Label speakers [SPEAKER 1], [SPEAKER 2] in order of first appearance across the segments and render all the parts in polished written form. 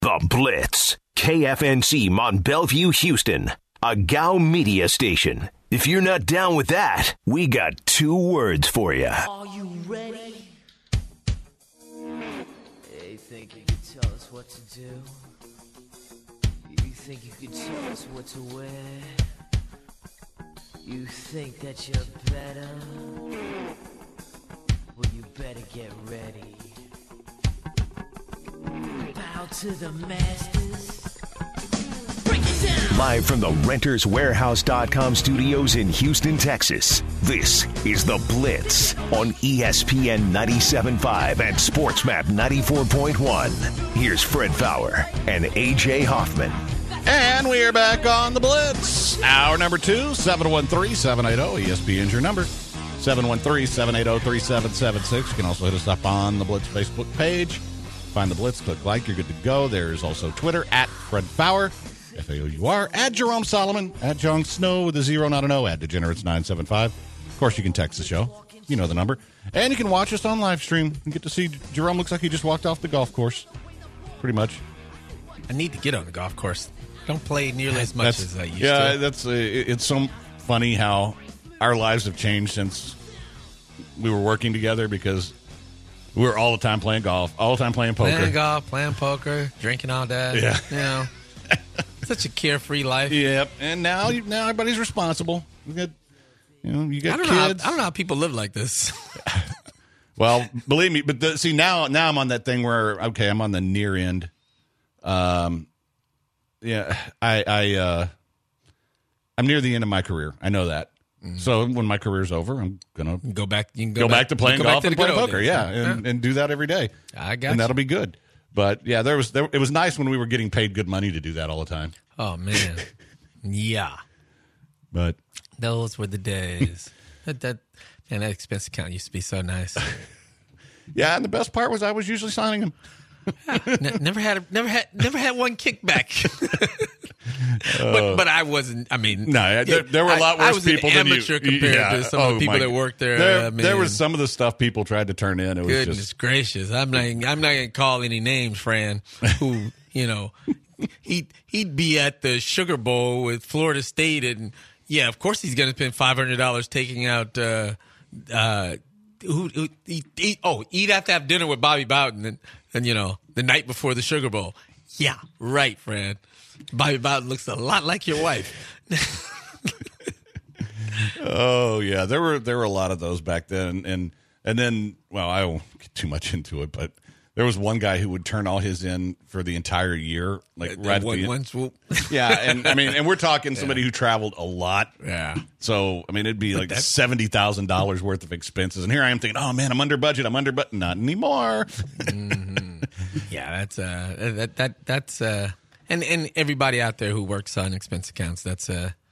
[SPEAKER 1] The Blitz. KFNC Mont Bellevue, Houston. A GOW media station. If you're not down with that, we got 2 words for you.
[SPEAKER 2] Are you ready? You think you can tell us what to do? You think you can tell us what to wear? You think that you're better? Well, you better get ready. Bow to the masters. Break it down.
[SPEAKER 1] Live from the RentersWarehouse.com studios in Houston, Texas, this is The Blitz on ESPN 97.5 and SportsMap 94.1. Here's Fred Faour and A.J. Hoffman.
[SPEAKER 3] And we are back on The Blitz. Hour number 2, 713-780. ESPN's your number. 713-780-3776. You can also hit us up on the Blitz Facebook page. Find The Blitz, click like, you're good to go. There's also Twitter, at Fred Faour, F-A-O-U-R, at Jerome Solomon, at John Snow with a 0, not an O, at Degenerates975. Of course, you can text the show. You know the number. And you can watch us on live stream and get to see Jerome looks like he just walked off the golf course. Pretty much.
[SPEAKER 4] I need to get on the golf course. I don't play nearly as much as I used to.
[SPEAKER 3] Yeah, it's so funny how our lives have changed since we were working together because we were all the time playing golf, all the time playing poker.
[SPEAKER 4] Playing golf, playing poker, drinking all day.
[SPEAKER 3] Yeah.
[SPEAKER 4] You know, such a carefree life.
[SPEAKER 3] Yep. And now everybody's responsible. You got kids.
[SPEAKER 4] I don't know how people live like this.
[SPEAKER 3] Well, believe me, but now I'm on that thing where, okay, I'm on the near end. Yeah, I'm near the end of my career. I know that. Mm-hmm. So when my career's over, I'm gonna
[SPEAKER 4] go back. You can
[SPEAKER 3] go back to playing golf and playing poker.
[SPEAKER 4] Days.
[SPEAKER 3] Yeah, and do that every day.
[SPEAKER 4] I got
[SPEAKER 3] and
[SPEAKER 4] you.
[SPEAKER 3] that'll be good. But yeah, it was nice when we were getting paid good money to do that all the time.
[SPEAKER 4] Oh man, yeah.
[SPEAKER 3] But
[SPEAKER 4] those were the days. that expense account used to be so nice.
[SPEAKER 3] Yeah, and the best part was I was usually signing them.
[SPEAKER 4] Never had one kickback. But I wasn't. I mean,
[SPEAKER 3] no, there were a lot worse people than you.
[SPEAKER 4] I was an amateur compared to some of the people that worked there.
[SPEAKER 3] There was some of the stuff people tried to turn in. It was
[SPEAKER 4] goodness gracious! I'm not going to call any names, Fran. Who he'd be at the Sugar Bowl with Florida State, and yeah, of course he's going to spend $500 taking out. He'd have to have dinner with Bobby Bowden and the night before the Sugar Bowl. Yeah, right, Fran. Bobby Bowden looks a lot like your wife.
[SPEAKER 3] Oh yeah, there were a lot of those back then, and then I won't get too much into it, but there was one guy who would turn all his in for the entire year, like right at the
[SPEAKER 4] one swoop.
[SPEAKER 3] Yeah, and we're talking somebody who traveled a lot.
[SPEAKER 4] Yeah.
[SPEAKER 3] So it'd be like $70,000 worth of expenses, and here I am thinking, oh man, I'm under budget. Not anymore.
[SPEAKER 4] Mm-hmm. Yeah, that's and everybody out there who works on expense accounts, it's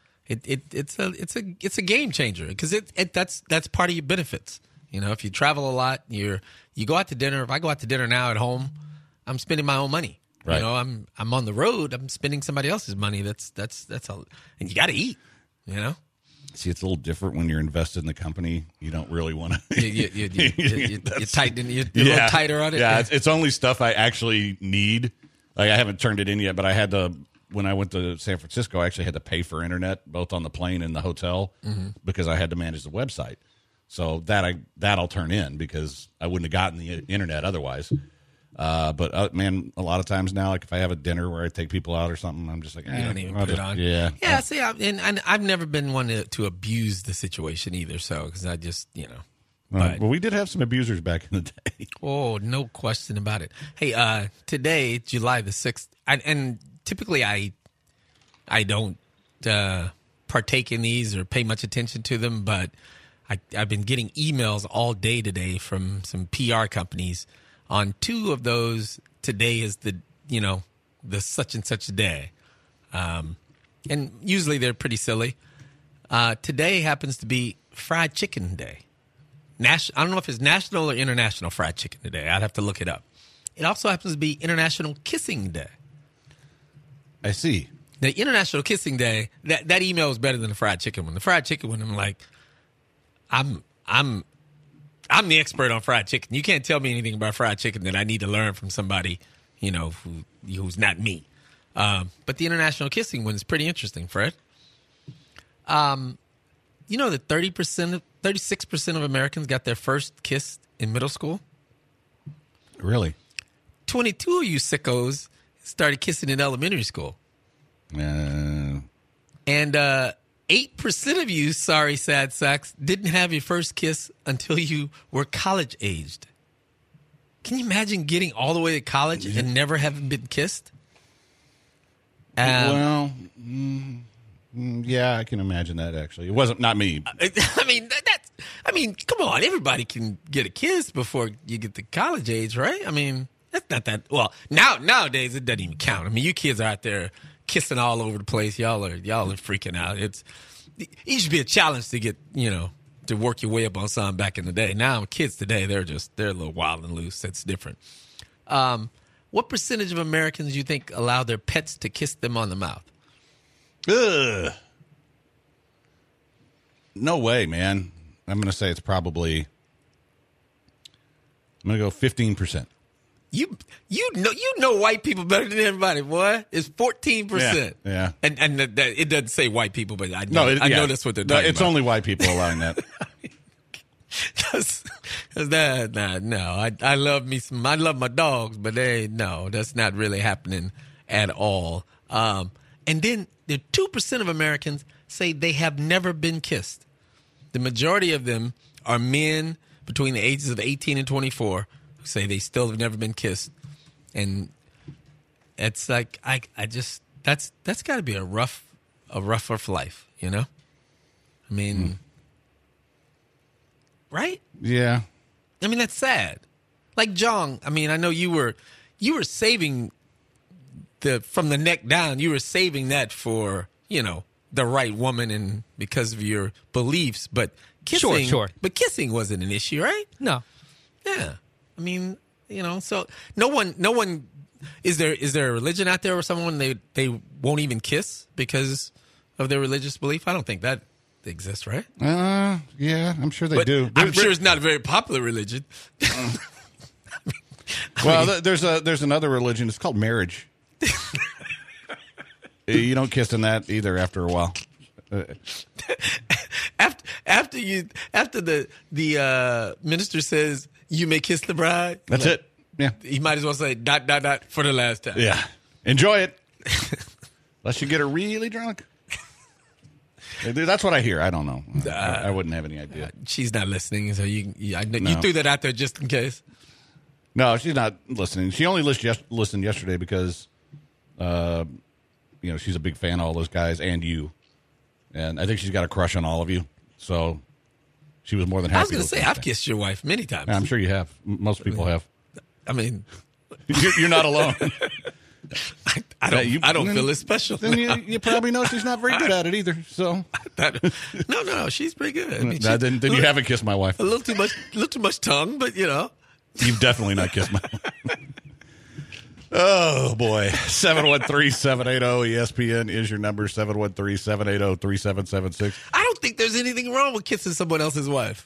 [SPEAKER 4] a game changer because that's part of your benefits. If you travel a lot, you go out to dinner. If I go out to dinner now at home, I'm spending my own money.
[SPEAKER 3] Right.
[SPEAKER 4] I'm on the road. I'm spending somebody else's money. That's all. And you got to eat.
[SPEAKER 3] See, it's a little different when you're invested in the company. You don't really want to.
[SPEAKER 4] You tighten. You're a little tighter on it.
[SPEAKER 3] Yeah, it's only stuff I actually need. Like I haven't turned it in yet, but I had to. When I went to San Francisco, I actually had to pay for internet both on the plane and the hotel because I had to manage the website. So that'll turn in because I wouldn't have gotten the internet otherwise. But man, a lot of times now, like if I have a dinner where I take people out or something, I'm just like,
[SPEAKER 4] you don't even put it on.
[SPEAKER 3] Yeah.
[SPEAKER 4] Yeah. See, and I've never been one to abuse the situation either. So because I just
[SPEAKER 3] Well, we did have some abusers back in the day.
[SPEAKER 4] Oh, no question about it. Hey, today, July the 6th, and typically I don't partake in these or pay much attention to them, but I've been getting emails all day today from some PR companies on 2 of those. Today is the such and such day. And usually they're pretty silly. Today happens to be Fried Chicken Day. I don't know if it's national or international fried chicken today. I'd have to look it up. It also happens to be International Kissing Day.
[SPEAKER 3] I see.
[SPEAKER 4] The International Kissing Day, that email is better than the fried chicken one. The fried chicken one, I'm like, I'm the expert on fried chicken. You can't tell me anything about fried chicken that I need to learn from somebody, who's not me. But the international kissing one is pretty interesting, Fred. You know that 36% of Americans got their first kiss in middle school?
[SPEAKER 3] Really?
[SPEAKER 4] 22 of you sickos started kissing in elementary school. And 8% of you, sorry, sad sacks, didn't have your first kiss until you were college aged. Can you imagine getting all the way to college and never having been kissed?
[SPEAKER 3] Yeah, I can imagine that. Actually, it wasn't not me.
[SPEAKER 4] I mean, come on, everybody can get a kiss before you get to college age, right? I mean, that's not that. Well, nowadays it doesn't even count. I mean, you kids are out there kissing all over the place. Y'all are freaking out. It used to be a challenge to get to work your way up on something back in the day. Now kids today they're a little wild and loose. That's different. What percentage of Americans do you think allow their pets to kiss them on the mouth?
[SPEAKER 3] Ugh. No way, man. I'm going to say it's probably. I'm going to go 15%.
[SPEAKER 4] You know white people better than everybody, boy. It's 14%.
[SPEAKER 3] Yeah.
[SPEAKER 4] And it doesn't say white people, but I know that's what they're talking about.
[SPEAKER 3] It's only white people allowing that.
[SPEAKER 4] I love me some. I love my dogs, but that's not really happening at all. And then the 2% of Americans say they have never been kissed. The majority of them are men between the ages of 18 and 24 who say they still have never been kissed, and it's like that's got to be a rougher life, I mean. Right?
[SPEAKER 3] Yeah.
[SPEAKER 4] I mean, that's sad. Like Jong, I mean, I know you were saving from the neck down, you were saving that for, the right woman and because of your beliefs, but kissing,
[SPEAKER 5] sure.
[SPEAKER 4] But kissing wasn't an issue, right?
[SPEAKER 5] No.
[SPEAKER 4] Yeah. I mean, so no one is there a religion out there where someone they won't even kiss because of their religious belief? I don't think that exists, right?
[SPEAKER 3] Yeah, I'm sure they do.
[SPEAKER 4] I'm sure it's not a very popular religion.
[SPEAKER 3] There's another religion. It's called marriage. You don't kiss in that either after a while.
[SPEAKER 4] After the minister says you may kiss the bride.
[SPEAKER 3] That's it. Yeah.
[SPEAKER 4] You might as well say ... for the last time.
[SPEAKER 3] Yeah. Enjoy it. Unless you get her really drunk. That's what I hear. I don't know. I wouldn't have any idea.
[SPEAKER 4] She's not listening, so you threw that out there just in case.
[SPEAKER 3] No, she's not listening. She only listened yesterday because, she's a big fan of all those guys and you, and I think she's got a crush on all of you. So she was more than happy.
[SPEAKER 4] I was going to say I've kissed your wife many times.
[SPEAKER 3] Yeah, I'm sure you have. Most people have.
[SPEAKER 4] I mean,
[SPEAKER 3] you're not alone.
[SPEAKER 4] I don't feel as special.
[SPEAKER 3] Then you probably know she's not very good at it either. So
[SPEAKER 4] no, she's pretty good. I mean,
[SPEAKER 3] then you haven't kissed my wife.
[SPEAKER 4] A little too much tongue, but
[SPEAKER 3] You've definitely not kissed my wife. Oh boy, 713-780-ESPN is your number. 713-780-3776.
[SPEAKER 4] I don't think there's anything wrong with kissing someone else's wife.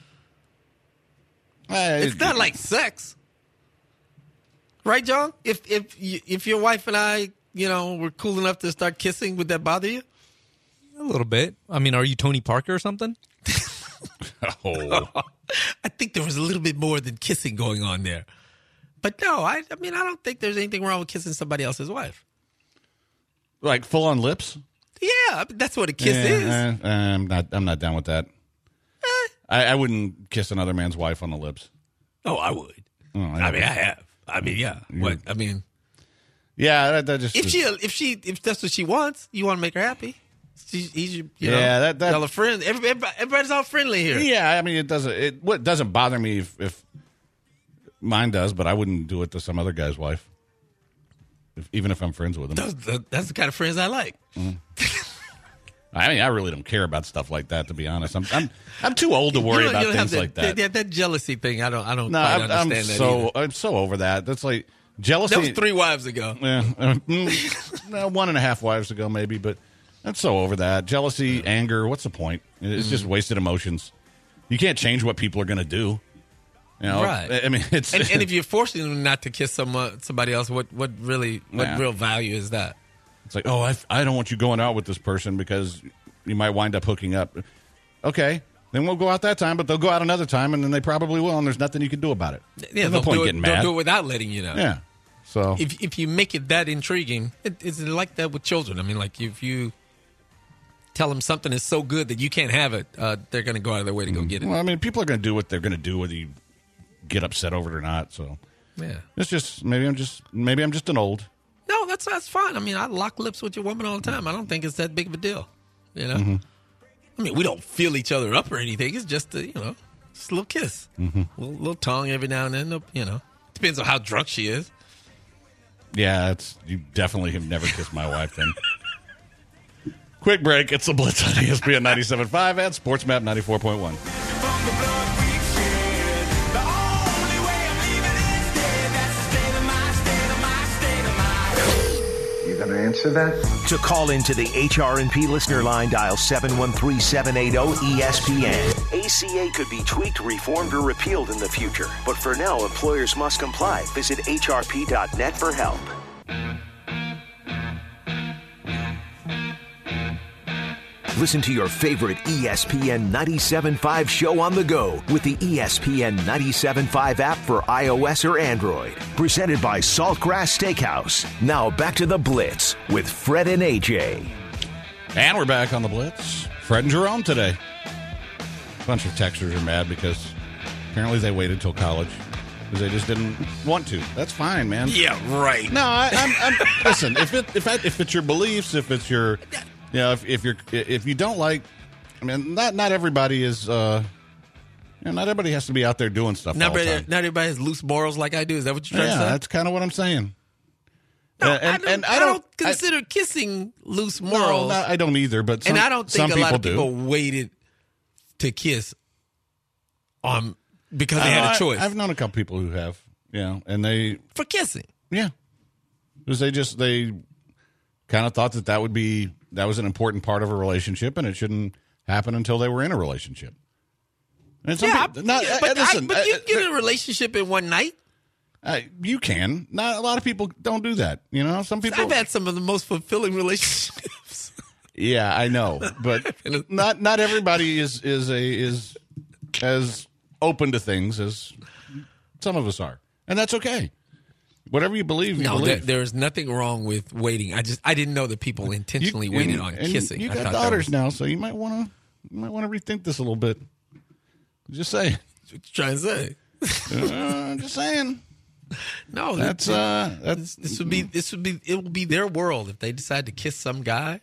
[SPEAKER 4] It's not like sex. Right, John? If your wife and I, were cool enough to start kissing, would that bother you?
[SPEAKER 5] A little bit. I mean, are you Tony Parker or something?
[SPEAKER 3] Oh.
[SPEAKER 4] I think there was a little bit more than kissing going on there. But no, I don't think there's anything wrong with kissing somebody else's wife.
[SPEAKER 3] Like full on lips?
[SPEAKER 4] Yeah, that's what a kiss is.
[SPEAKER 3] I'm not down with that. I wouldn't kiss another man's wife on the lips.
[SPEAKER 4] Oh, I would.
[SPEAKER 3] Oh,
[SPEAKER 4] I have. I mean, yeah. What? I mean,
[SPEAKER 3] yeah. That just
[SPEAKER 4] if that's what she wants, you want to make her happy.
[SPEAKER 3] That
[SPEAKER 4] y'all are friends. Everybody's all friendly here.
[SPEAKER 3] Yeah, I mean, it doesn't bother me if mine does, but I wouldn't do it to some other guy's wife, even if I'm friends with him.
[SPEAKER 4] That's the kind of friends I like.
[SPEAKER 3] Mm. I mean, I really don't care about stuff like that, to be honest. I'm too old to worry about things like that.
[SPEAKER 4] That jealousy thing, I don't
[SPEAKER 3] No,
[SPEAKER 4] understand that either.
[SPEAKER 3] I'm so over that. That's like jealousy.
[SPEAKER 4] That was 3 wives ago.
[SPEAKER 3] Yeah, 1.5 wives ago, maybe, but I'm so over that. Jealousy, anger, what's the point? It's just wasted emotions. You can't change what people are going to do. You know,
[SPEAKER 4] Right.
[SPEAKER 3] I mean, it's
[SPEAKER 4] And if you're forcing them not to kiss somebody else, what real value is that?
[SPEAKER 3] it's like, oh, I don't want you going out with this person because you might wind up hooking up. Okay, then we'll go out that time, but they'll go out another time, and then they probably will, and there's nothing you can do about it.
[SPEAKER 4] Yeah,
[SPEAKER 3] There's no
[SPEAKER 4] they'll
[SPEAKER 3] point
[SPEAKER 4] do it,
[SPEAKER 3] getting
[SPEAKER 4] they'll
[SPEAKER 3] mad.
[SPEAKER 4] do it without letting you know.
[SPEAKER 3] Yeah. So
[SPEAKER 4] If you make it that intriguing, it's like that with children. I mean, like if you tell them something is so good that you can't have it, they're going to go out of their way to go get it.
[SPEAKER 3] well, I mean, people are going to do what they're going to do, whether you get upset over it or not. So
[SPEAKER 4] Yeah.
[SPEAKER 3] it's just maybe I'm just an old.
[SPEAKER 4] No, that's fine. I mean, I lock lips with your woman all the time. I don't think it's that big of a deal. You know? I mean, we don't feel each other up or anything. It's just just a little kiss. Little tongue every now and then, Depends on how drunk she is.
[SPEAKER 3] Yeah, you definitely have never kissed my wife then. Quick break. It's the Blitz on ESPN 97.5 and SportsMap 94.1.
[SPEAKER 6] You gonna answer that?
[SPEAKER 1] To call into the HRNP listener line, dial 713-780-ESPN. ACA could be tweaked, reformed, or repealed in the future. But for now, employers must comply. Visit hrp.net for help. Listen to your favorite ESPN 97.5 show on the go with the ESPN 97.5 app for iOS or Android. Presented by Saltgrass Steakhouse. Now back to the Blitz with Fred and AJ.
[SPEAKER 3] And we're back on the Blitz. Fred and Jerome today. A bunch of texters are mad because apparently they waited till college because they just didn't want to. That's fine, man.
[SPEAKER 4] Yeah, right.
[SPEAKER 3] No, I'm listen. If it's your beliefs, if it's your, if you don't like, I mean, not everybody is. Not everybody has to be out there doing stuff all the time.
[SPEAKER 4] Not everybody has loose morals like I do. Is that what you're trying to say?
[SPEAKER 3] Yeah, that's kind of what I'm saying.
[SPEAKER 4] No,
[SPEAKER 3] and
[SPEAKER 4] I don't consider kissing loose morals.
[SPEAKER 3] No, I don't either. But
[SPEAKER 4] And I don't think
[SPEAKER 3] some
[SPEAKER 4] a lot of
[SPEAKER 3] people
[SPEAKER 4] people waited to kiss because they had a choice.
[SPEAKER 3] I've known a couple people who have, and they
[SPEAKER 4] for kissing.
[SPEAKER 3] Yeah, because they kind of thought that was an important part of a relationship, and it shouldn't happen until they were in a relationship. And
[SPEAKER 4] But you get in a relationship in one night.
[SPEAKER 3] You can. Not a lot of people don't do that. Some people.
[SPEAKER 4] I've had some of the most fulfilling relationships.
[SPEAKER 3] Yeah, I know, but not everybody is as open to things as some of us are, and that's okay. Whatever you believe, you believe.
[SPEAKER 4] There's nothing wrong with waiting. I didn't know that people intentionally waited on kissing.
[SPEAKER 3] You got daughters now, so you might want to rethink this a little bit. Just saying.
[SPEAKER 4] What you trying to say?
[SPEAKER 3] Just saying.
[SPEAKER 4] No,
[SPEAKER 3] that's
[SPEAKER 4] this would be it would be their world if they decide to kiss some guy.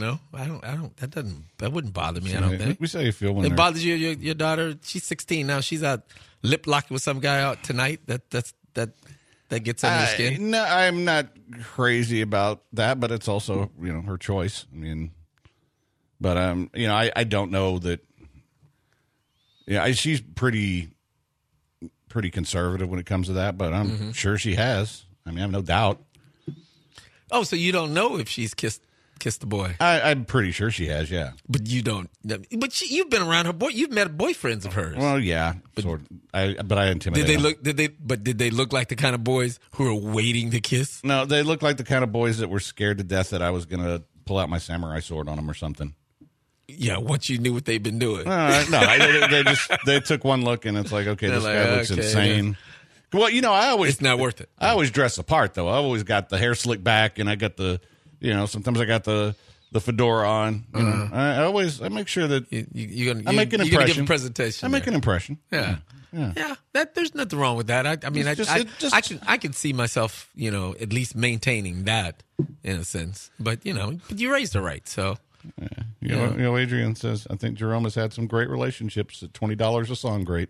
[SPEAKER 4] That wouldn't bother me. I don't think.
[SPEAKER 3] We say you feel when
[SPEAKER 4] it bothers you. Your daughter, she's 16 now. She's out lip locking with some guy out tonight. That gets under your skin.
[SPEAKER 3] No, I'm not crazy about that, but it's also her choice. I mean, but I don't know that. Yeah, she's pretty conservative when it comes to that, but I'm sure she has. I mean, I have no doubt.
[SPEAKER 4] Oh, so you don't know if she's kissed the boy?
[SPEAKER 3] I'm pretty sure she has, yeah.
[SPEAKER 4] But you don't. But you've been around her boy. You've met boyfriends of hers.
[SPEAKER 3] Well, yeah, sort of. But I intimidate them.
[SPEAKER 4] Did they look like the kind of boys who are waiting to kiss?
[SPEAKER 3] No, they look like the kind of boys that were scared to death that I was going to pull out my samurai sword on them or something.
[SPEAKER 4] Yeah, once you knew what they've been doing.
[SPEAKER 3] They took one look and it's like, okay, this guy looks insane. Well,
[SPEAKER 4] it's not worth it.
[SPEAKER 3] I always dress the part though. I always got the hair slicked back and I got the, sometimes I got the fedora on. I make sure that I make an impression.
[SPEAKER 4] Give a presentation.
[SPEAKER 3] I make an impression.
[SPEAKER 4] Yeah. There's nothing wrong with that. I mean, I can see myself, at least maintaining that in a sense. But you raised her right, so.
[SPEAKER 3] Yeah. Adrian says, I think Jerome has had some great relationships at $20 a song. Great.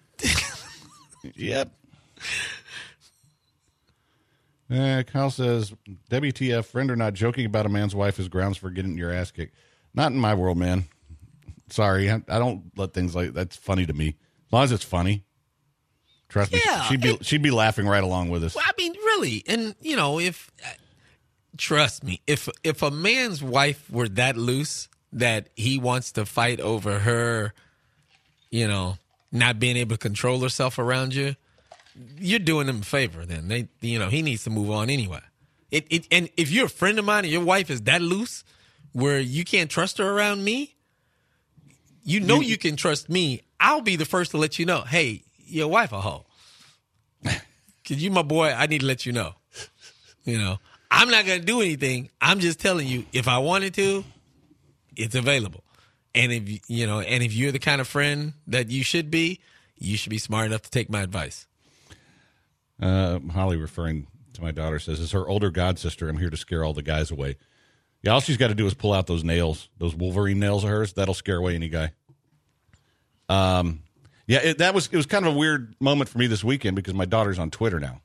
[SPEAKER 3] Yep. Kyle says, WTF, friend or not, joking about a man's wife is grounds for getting your ass kicked. Not in my world, man. Sorry. I don't let things like that's funny to me. As long as it's funny. Trust me. She'd be laughing right along with us.
[SPEAKER 4] Well, I mean, really. And, trust me, if a man's wife were that loose that he wants to fight over her, not being able to control herself around you, you're doing him a favor. Then he needs to move on anyway. And if you're a friend of mine and your wife is that loose where you can't trust her around me, you can trust me. I'll be the first to let you know, hey, your wife a hoe. Because you my boy, I need to let you know. I'm not going to do anything. I'm just telling you, if I wanted to, it's available. And if you're the kind of friend that you should be smart enough to take my advice.
[SPEAKER 3] Holly, referring to my daughter, says, as her older god sister, I'm here to scare all the guys away. Yeah, all she's got to do is pull out those nails, those Wolverine nails of hers. That'll scare away any guy. It was kind of a weird moment for me this weekend because my daughter's on Twitter now.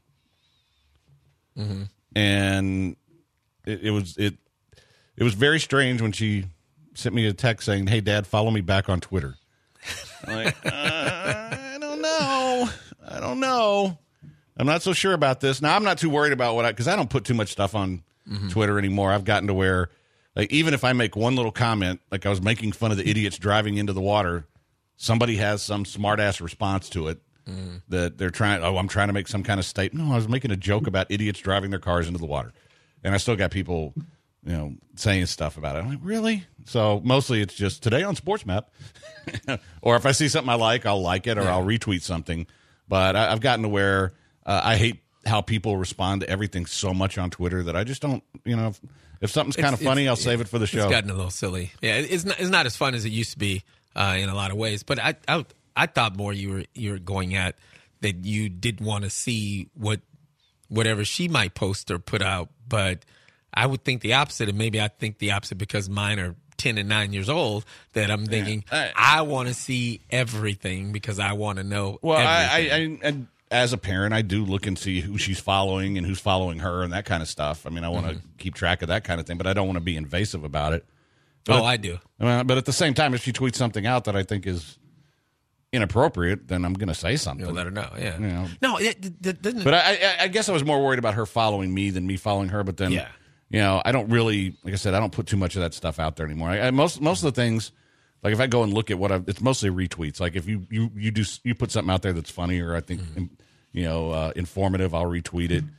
[SPEAKER 3] Mm-hmm. And it was very strange when she sent me a text saying, hey, Dad, follow me back on Twitter. I'm like, I don't know. I'm not so sure about this. Now, I'm not too worried about because I don't put too much stuff on Twitter anymore. I've gotten to where, like, even if I make one little comment, like I was making fun of the idiots driving into the water, somebody has some smart-ass response to it that they're I'm trying to make some kind of statement. No, I was making a joke about idiots driving their cars into the water. And I still got people, saying stuff about it. I'm like, really? So mostly it's just today on Sports Map. Or if I see something I like, I'll like it or I'll retweet something. But I've gotten to where I hate how people respond to everything so much on Twitter that I just don't, if something's kind of funny, I'll save it for the show.
[SPEAKER 4] It's gotten a little silly. Yeah, it's not as fun as it used to be in a lot of ways. But I thought more you were going at that you did want to see whatever she might post or put out. But I would think the opposite, and maybe I think the opposite because mine are 10 and 9 years old, that I'm thinking I want to see everything because I want to know everything.
[SPEAKER 3] I as a parent, I do look and see who she's following and who's following her and that kind of stuff. I mean, I want to keep track of that kind of thing, but I don't want to be invasive about it. But
[SPEAKER 4] I do.
[SPEAKER 3] But at the same time, if she tweets something out that I think is inappropriate, then I'm going to say something.
[SPEAKER 4] You'll let her know, yeah. No, it doesn't.
[SPEAKER 3] But I guess I was more worried about her following me than me following her. But then, I don't really, like I said, I don't put too much of that stuff out there anymore. Most of the things, like if I go and look at it's mostly retweets. Like if you put something out there that's funny or I think informative, I'll retweet it.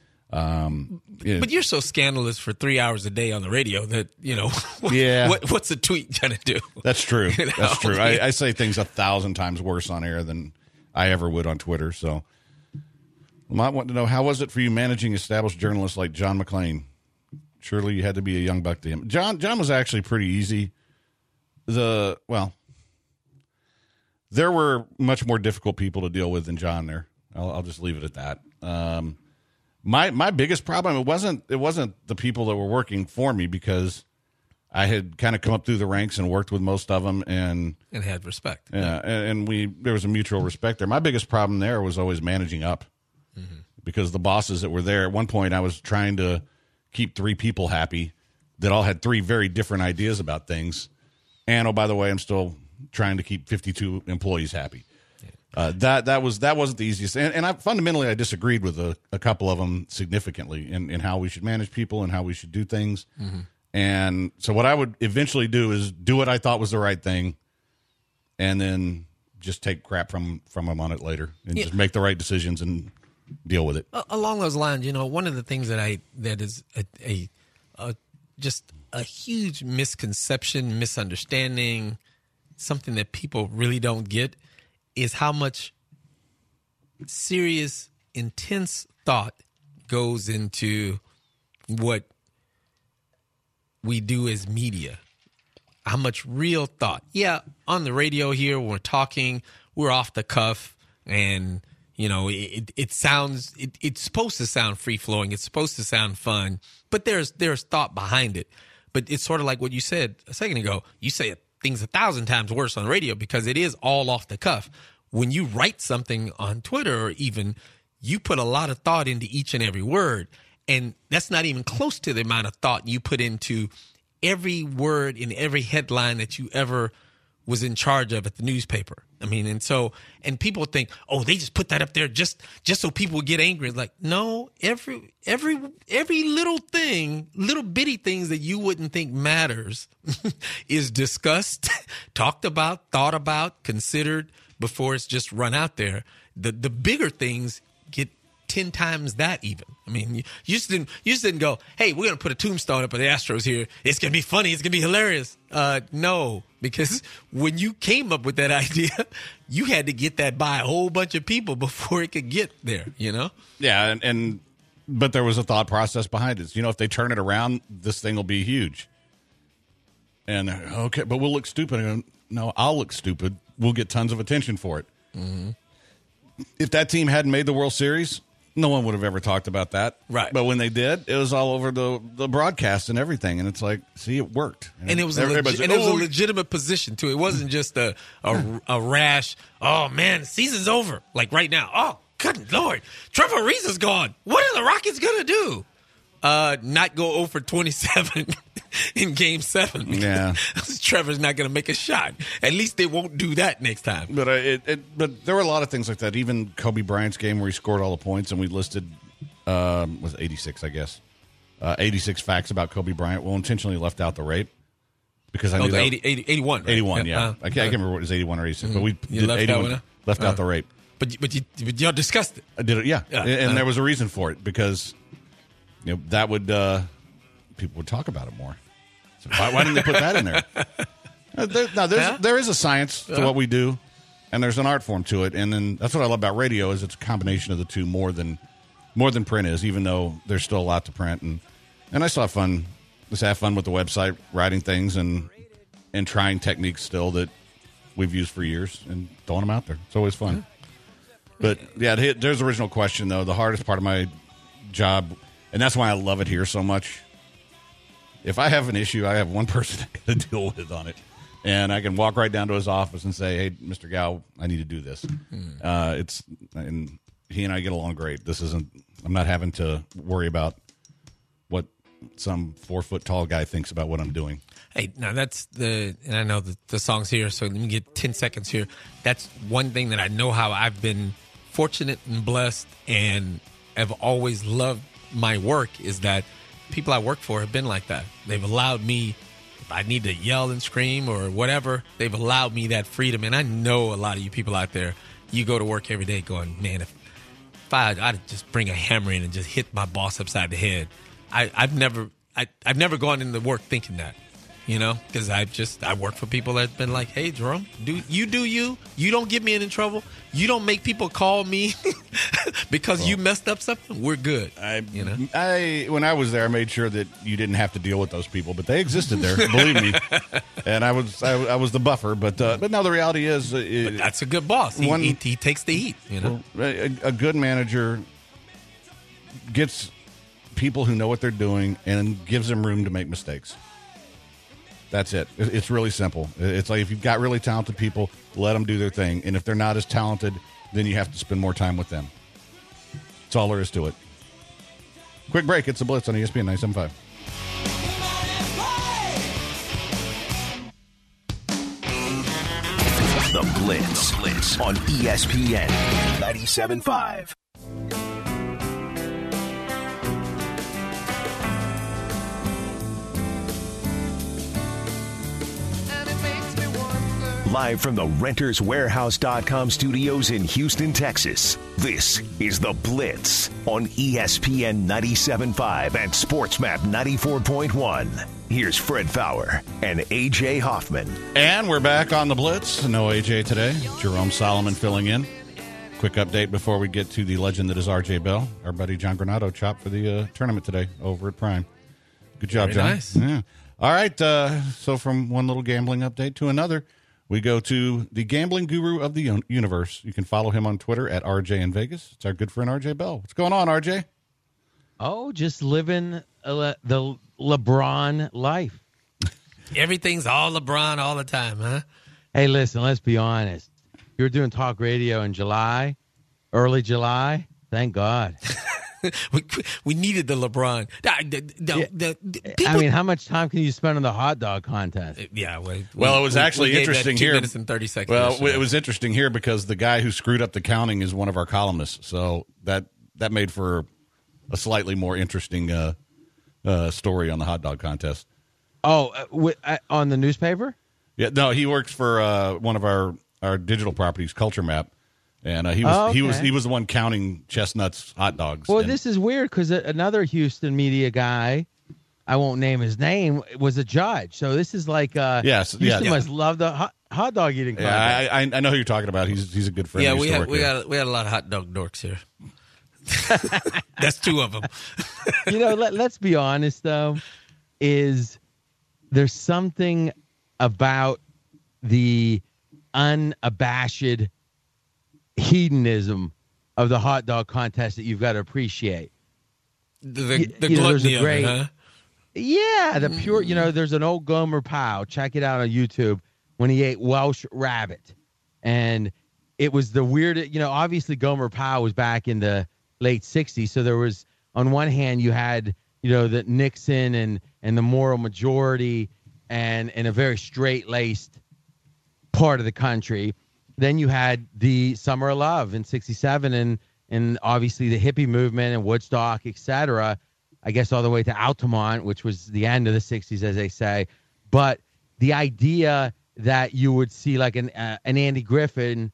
[SPEAKER 4] But you're so scandalous for 3 hours a day on the radio that what's a tweet gonna do?
[SPEAKER 3] That's true. That's true. I say things 1,000 times worse on air than I ever would on Twitter. So I might want to know, how was it for you managing established journalists like John McClain? Surely you had to be a young buck to him. John was actually pretty easy. There were much more difficult people to deal with than John there. I'll just leave it at that. My biggest problem, it wasn't the people that were working for me because I had kind of come up through the ranks and worked with most of them and
[SPEAKER 4] had respect.
[SPEAKER 3] Yeah, and there was a mutual respect there. My biggest problem there was always managing up because the bosses that were there, at one point I was trying to keep 3 people happy that all had 3 very different ideas about things. And, oh, by the way, I'm still trying to keep 52 employees happy. That wasn't the easiest. And I disagreed with a couple of them significantly in how we should manage people and how we should do things. Mm-hmm. And so what I would eventually do is do what I thought was the right thing and then just take crap from them on it later and just make the right decisions and deal with it.
[SPEAKER 4] Along those lines, one of the things that is just a huge misconception, misunderstanding, something that people really don't get is how much serious, intense thought goes into what we do as media. How much real thought. Yeah, on the radio here, when we're talking, we're off the cuff, and it's supposed to sound free flowing. It's supposed to sound fun, but there's thought behind it. But it's sort of like what you said a second ago. You say things 1,000 times worse on the radio because it is all off the cuff. When you write something on Twitter or even, you put a lot of thought into each and every word. And that's not even close to the amount of thought you put into every word in every headline that you ever was in charge of at the newspaper. I mean, and people think, oh, they just put that up there just so people would get angry. It's like, no, every little thing, little bitty things that you wouldn't think matters is discussed, talked about, thought about, considered before it's just run out there. The bigger things get 10 times that even. I mean, you just didn't go, hey, we're going to put a tombstone up at the Astros here. It's going to be funny. It's going to be hilarious. No, because when you came up with that idea, you had to get that by a whole bunch of people before it could get there, you know?
[SPEAKER 3] Yeah, but there was a thought process behind it. You know, if they turn it around, this thing will be huge. And, okay, but we'll look stupid. And, no, I'll look stupid. We'll get tons of attention for it. Mm-hmm. If that team hadn't made the World Series, no one would have ever talked about that.
[SPEAKER 4] Right.
[SPEAKER 3] But when they did, it was all over the broadcast and everything. And it's like, see, it worked.
[SPEAKER 4] And it was a legitimate position, too. It wasn't just a rash, oh, man, season's over. Like right now. Oh, good Lord. Trevor Ariza is gone. What are the Rockets going to do? Not go 0 for 27 in Game 7.
[SPEAKER 3] Yeah.
[SPEAKER 4] Trevor's not going to make a shot. At least they won't do that next time.
[SPEAKER 3] But but there were a lot of things like that. Even Kobe Bryant's game where he scored all the points, and we listed was 86, I guess. 86 facts about Kobe Bryant. Well, intentionally left out the rape because I knew that
[SPEAKER 4] 81. Right?
[SPEAKER 3] 81, yeah. I can't remember what it was, 81 or 86. But we did 81. Left out the rape.
[SPEAKER 4] But y'all discussed it.
[SPEAKER 3] I did it, yeah. And there was a reason for it because that would people would talk about it more. So why didn't they put that in there? There is a science to what we do, and there's an art form to it. And then that's what I love about radio is it's a combination of the two more than print is. Even though there's still a lot to print, and I still have fun. Just have fun with the website, writing things and trying techniques still that we've used for years and throwing them out there. It's always fun. But yeah, there's the original question though. The hardest part of my job. And that's why I love it here so much. If I have an issue, I have one person I got to deal with on it. And I can walk right down to his office and say, hey, Mr. Gow, I need to do this. And he and I get along great. I'm not having to worry about what some 4-foot tall guy thinks about what I'm doing.
[SPEAKER 4] Hey, now and I know the song's here, so let me get 10 seconds here. That's one thing that I know how I've been fortunate and blessed and have always loved my work is that people I work for have been like that. They've allowed me, if I need to yell and scream or whatever, they've allowed me that freedom. And I know a lot of you people out there, you go to work every day going, man, if I'd just bring a hammer in and just hit my boss upside the head. I've never gone into work thinking that. Because I work for people that have been like, hey, Jerome, do you. You don't get me in trouble. You don't make people call me because you messed up something. We're good.
[SPEAKER 3] When I was there, I made sure that you didn't have to deal with those people, but they existed there, believe me. And I was the buffer, but now the reality is,
[SPEAKER 4] but that's a good boss. He takes the heat.
[SPEAKER 3] A good manager gets people who know what they're doing and gives them room to make mistakes. That's it. It's really simple. It's like if you've got really talented people, let them do their thing. And if they're not as talented, then you have to spend more time with them. That's all there is to it. Quick break. It's the Blitz on ESPN 97.5.
[SPEAKER 1] The Blitz on ESPN 97.5. Live from the RentersWarehouse.com studios in Houston, Texas, this is The Blitz on ESPN 97.5 and SportsMap 94.1. Here's Fred Faour and A.J. Hoffman.
[SPEAKER 3] And we're back on The Blitz. No A.J. today. Jerome Solomon filling in. Quick update before we get to the legend that is R.J. Bell. Our buddy John Granado chopped for the tournament today over at Prime. Good job,
[SPEAKER 4] Very
[SPEAKER 3] John.
[SPEAKER 4] Nice.
[SPEAKER 3] Yeah. All right. So from one little gambling update to another, we go to the gambling guru of the universe. You can follow him on Twitter at RJ in Vegas. It's our good friend RJ Bell. What's going on, RJ?
[SPEAKER 7] Oh, just living the LeBron life.
[SPEAKER 4] Everything's all LeBron all the time, huh?
[SPEAKER 7] Hey, listen, let's be honest. You were doing talk radio in July, early July. Thank God.
[SPEAKER 4] We needed the LeBron.
[SPEAKER 7] I mean, how much time can you spend on the hot dog contest?
[SPEAKER 4] Yeah.
[SPEAKER 3] Well, it was actually interesting here.
[SPEAKER 4] 2 minutes and 30 seconds.
[SPEAKER 3] Well, it was interesting here because the guy who screwed up the counting is one of our columnists. So that made for a slightly more interesting story on the hot dog contest.
[SPEAKER 7] Oh, on the newspaper?
[SPEAKER 3] Yeah, no, he works for one of our our digital properties, Culture Map, and he was the one counting Chestnut's hot dogs.
[SPEAKER 7] Well,
[SPEAKER 3] and,
[SPEAKER 7] this is weird because another Houston media guy, I won't name his name, was a judge. So this is like Houston must love the hot dog eating contest.
[SPEAKER 3] Yeah, I know who you're talking about. He's a good friend.
[SPEAKER 4] Yeah, we had a lot of hot dog dorks here. That's two of them.
[SPEAKER 7] Let's be honest though, is there's something about the unabashed hedonism of the hot dog contest that you've got to appreciate.
[SPEAKER 4] The gluttony of it, huh?
[SPEAKER 7] Yeah, the pure, there's an old Gomer Pyle. Check it out on YouTube when he ate Welsh rabbit. And it was the weirdest, obviously Gomer Pyle was back in the late 60s. So there was, on one hand, you had, the Nixon and the moral majority and a very straight-laced part of the country. Then you had the Summer of Love in 67 and obviously the hippie movement and Woodstock, et cetera, I guess all the way to Altamont, which was the end of the 60s, as they say. But the idea that you would see like an Andy Griffith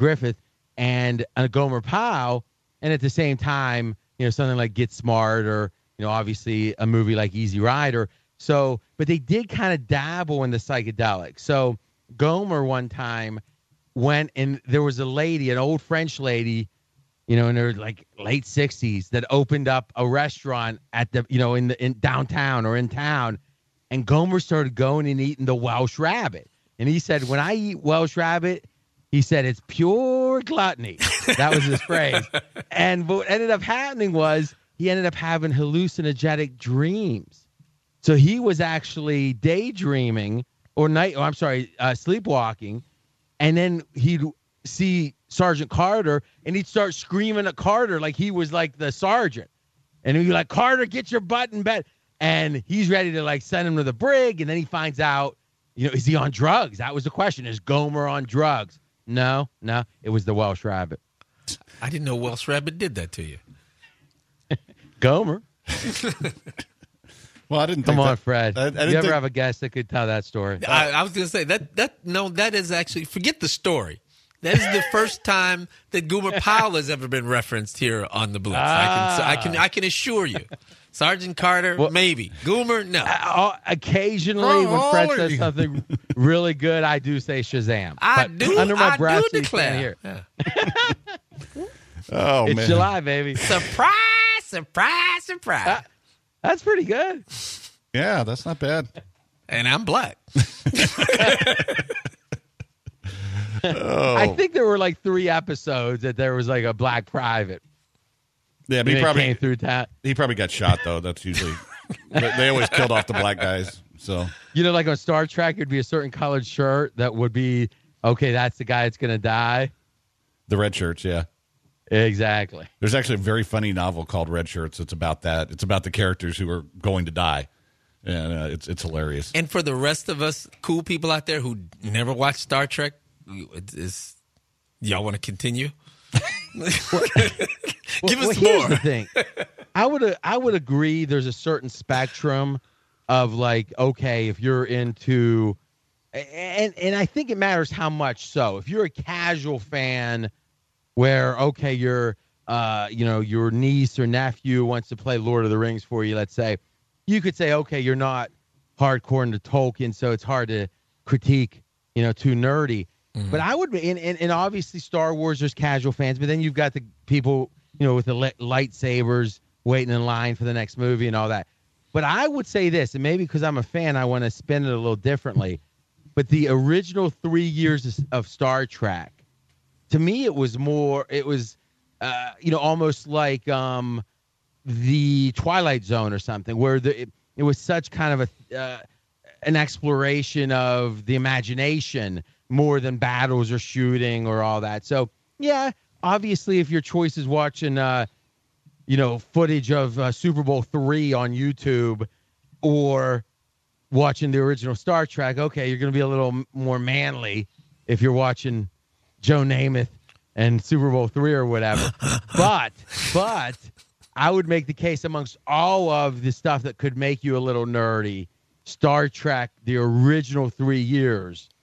[SPEAKER 7] and a Gomer Pyle, and at the same time, something like Get Smart or, obviously a movie like Easy Rider. So, but they did kind of dabble in the psychedelic. So Gomer one time went and there was a lady, an old French lady, in her like late 60s that opened up a restaurant at the, in downtown or in town. And Gomer started going and eating the Welsh rabbit. And he said, when I eat Welsh rabbit, he said, it's pure gluttony. That was his phrase. And what ended up happening was he ended up having hallucinogenic dreams. So he was actually daydreaming sleepwalking. And then he'd see Sergeant Carter and he'd start screaming at Carter like he was like the sergeant. And he'd be like, Carter, get your butt in bed. And he's ready to like send him to the brig. And then he finds out, is he on drugs? That was the question. Is Gomer on drugs? No, it was the Welsh rabbit.
[SPEAKER 4] I didn't know Welsh rabbit did that to you.
[SPEAKER 7] Gomer.
[SPEAKER 3] Well, I didn't.
[SPEAKER 7] Come on, Fred. You ever have a guest that could tell that story?
[SPEAKER 4] I was going to say that is actually, forget the story. That is the first time that Gomer Pyle has ever been referenced here on the Blitz. I can assure you. Sergeant Carter, maybe. Gomer, no.
[SPEAKER 7] Occasionally, when Fred says something really good, I do say Shazam. Under my breath,
[SPEAKER 4] do declare.
[SPEAKER 7] Yeah.
[SPEAKER 3] Oh,
[SPEAKER 7] it's
[SPEAKER 3] man.
[SPEAKER 7] July, baby.
[SPEAKER 4] Surprise, surprise, surprise.
[SPEAKER 7] That's pretty good.
[SPEAKER 3] Yeah, that's not bad.
[SPEAKER 4] And I'm black.
[SPEAKER 7] I think there were like 3 episodes that there was like a black private.
[SPEAKER 3] Yeah, but he probably
[SPEAKER 7] came through town.
[SPEAKER 3] He probably got shot though. That's usually they always killed off the black guys. So
[SPEAKER 7] like on Star Trek, it'd be a certain colored shirt that would be okay. That's the guy that's gonna die.
[SPEAKER 3] The red shirts, yeah,
[SPEAKER 7] exactly.
[SPEAKER 3] There's actually a very funny novel called Red Shirts. It's about that. It's about the characters who are going to die, and it's hilarious.
[SPEAKER 4] And for the rest of us cool people out there who never watched Star Trek, y'all want to continue? Give us
[SPEAKER 7] here's
[SPEAKER 4] more.
[SPEAKER 7] The thing. I would agree. There's a certain spectrum of like, okay, if you're into, and I think it matters how much. So if you're a casual fan, where okay, your niece or nephew wants to play Lord of the Rings for you, let's say, you could say, okay, you're not hardcore into Tolkien, so it's hard to critique, too nerdy. Mm-hmm. But I would, and obviously Star Wars, there's casual fans, but then you've got the people, with the lightsabers waiting in line for the next movie and all that. But I would say this, and maybe because I'm a fan, I want to spin it a little differently. But the original 3 years of Star Trek, to me, it was almost like the Twilight Zone or something, where it was such kind of an exploration of the imagination more than battles or shooting or all that. So, yeah, obviously, if your choice is watching, footage of Super Bowl III on YouTube or watching the original Star Trek, okay, you're going to be a little more manly if you're watching Joe Namath and Super Bowl III or whatever. But I would make the case amongst all of the stuff that could make you a little nerdy, Star Trek, the original 3 years,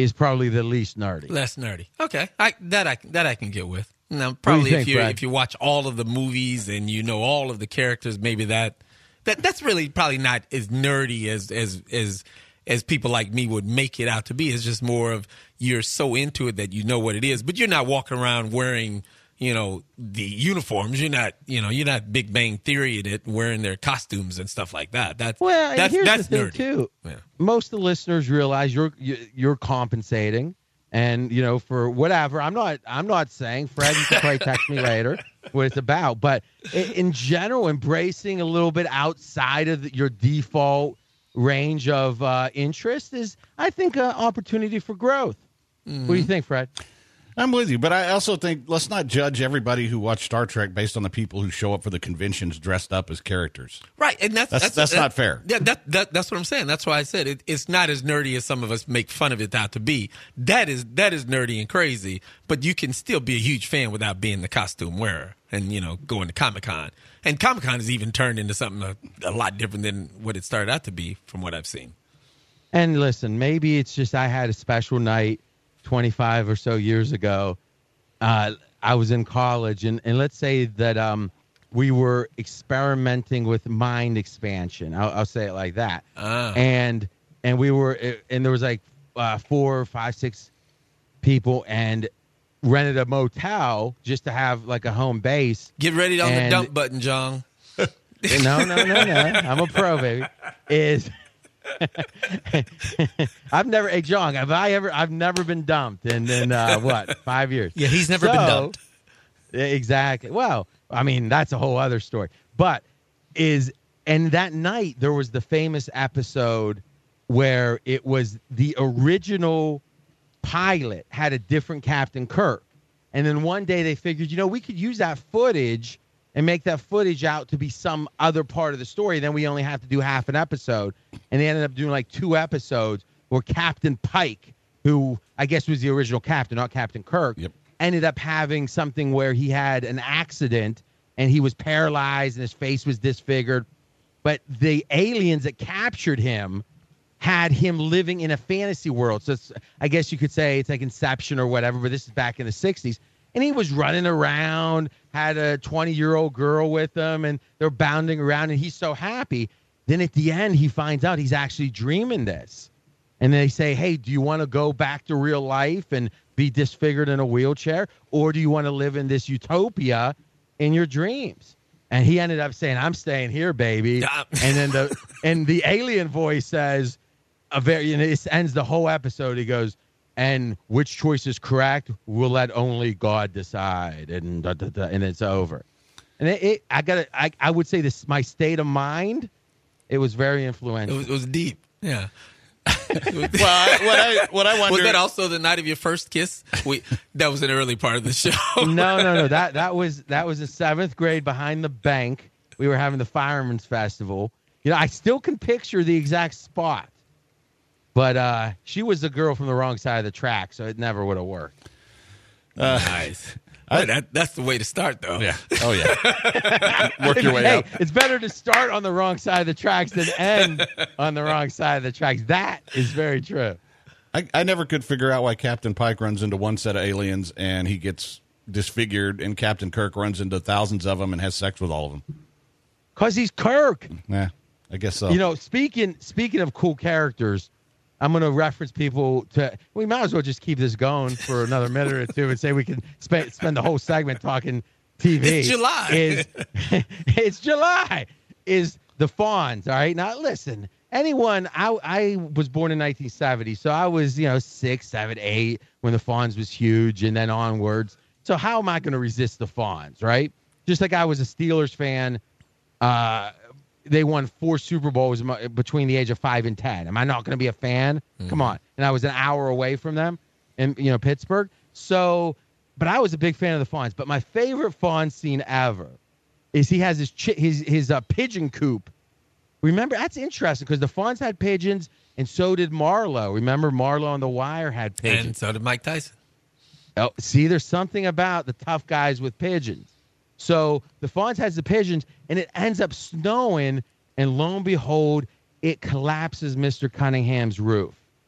[SPEAKER 7] is probably the least nerdy.
[SPEAKER 4] Less nerdy. Okay, I can get with. Now, probably
[SPEAKER 7] think, Brad?
[SPEAKER 4] if you watch all of the movies and you know all of the characters, maybe that's really probably not as nerdy as people like me would make it out to be. It's just more of you're so into it that you know what it is, but you're not walking around wearing, the uniforms. You're not Big Bang Theory in it, wearing their costumes and stuff like that. That's
[SPEAKER 7] here's
[SPEAKER 4] that's
[SPEAKER 7] the thing
[SPEAKER 4] nerdy
[SPEAKER 7] too.
[SPEAKER 4] Yeah.
[SPEAKER 7] Most of the listeners realize you're compensating, and for whatever. I'm not saying, Fred, you can probably text me later what it's about, but in general, embracing a little bit outside of your default range of interest is, I think, an opportunity for growth. What do you think, Fred?
[SPEAKER 3] I'm with you, but I also think let's not judge everybody who watched Star Trek based on the people who show up for the conventions dressed up as characters.
[SPEAKER 4] Right, and that's
[SPEAKER 3] not fair.
[SPEAKER 4] Yeah, that's what I'm saying. That's why I said it's not as nerdy as some of us make fun of it out to be. That is nerdy and crazy, but you can still be a huge fan without being the costume wearer and going to Comic-Con. And Comic-Con has even turned into something a lot different than what it started out to be, from what I've seen.
[SPEAKER 7] And listen, maybe it's just I had a special night 25 or so years ago. I was in college, and let's say that we were experimenting with mind expansion. I'll say it like that. And we were, and there was like 4, 5, 6 people, and rented a motel just to have like a home base.
[SPEAKER 4] Get ready on the dump button, John.
[SPEAKER 7] No. I'm a pro, baby. I've never been dumped in 5 years.
[SPEAKER 5] Yeah, he's never been dumped.
[SPEAKER 7] Exactly. Well, I mean, that's a whole other story. And that night there was the famous episode where it was the original pilot had a different Captain Kirk. And then one day they figured, we could use that footage and make that footage out to be some other part of the story. Then we only have to do half an episode. And they ended up doing like 2 episodes where Captain Pike, who I guess was the original captain, not Captain Kirk, ended up having something where he had an accident and he was paralyzed and his face was disfigured. But the aliens that captured him had him living in a fantasy world. So I guess you could say it's like Inception or whatever, but this is back in the 60s. And he was running around, had a 20-year-old girl with him, and they're bounding around, and he's so happy. Then at the end, he finds out he's actually dreaming this. And they say, hey, do you want to go back to real life and be disfigured in a wheelchair, or do you want to live in this utopia in your dreams? And he ended up saying, I'm staying here, baby. And then the alien voice says, it ends the whole episode. He goes, and which choice is correct, we'll let only God decide, and and it's over. And I would say this, my state of mind, it was very influential.
[SPEAKER 4] It was deep. Yeah.
[SPEAKER 3] Well, what I wonder,
[SPEAKER 4] was that also the night of your first kiss? That was an early part of the show.
[SPEAKER 7] No. That was in 7th grade behind the bank. We were having the Fireman's Festival. I still can picture the exact spot. But she was the girl from the wrong side of the track, so it never would have worked.
[SPEAKER 4] Nice. That's the way to start, though.
[SPEAKER 3] Yeah. Oh, yeah. Work your way up.
[SPEAKER 7] It's better to start on the wrong side of the tracks than end on the wrong side of the tracks. That is very true.
[SPEAKER 3] I never could figure out why Captain Pike runs into one set of aliens and he gets disfigured, and Captain Kirk runs into thousands of them and has sex with all of them.
[SPEAKER 7] Because he's Kirk.
[SPEAKER 3] Yeah, I guess so.
[SPEAKER 7] Speaking of cool characters, I'm going to reference people to. We might as well just keep this going for another minute or two and say we can spend the whole segment talking TV.
[SPEAKER 4] It's July.
[SPEAKER 7] It's July. Is the Fonz. All right. Now, listen, anyone, I was born in 1970, so I was, 6, 7, 8 when the Fonz was huge and then onwards. So how am I going to resist the Fonz, right? Just like I was a Steelers fan. They won 4 Super Bowls between the age of 5 and 10. Am I not going to be a fan? Mm-hmm. Come on. And I was an hour away from them in, Pittsburgh. So, but I was a big fan of the Fonz. But my favorite Fonz scene ever is he has his pigeon coop. Remember, that's interesting because the Fonz had pigeons and so did Marlowe. Remember, Marlowe on The Wire had pigeons.
[SPEAKER 4] And so did Mike Tyson.
[SPEAKER 7] Oh, see, there's something about the tough guys with pigeons. So the Fonz has the pigeons, and it ends up snowing, and lo and behold, it collapses Mr. Cunningham's roof.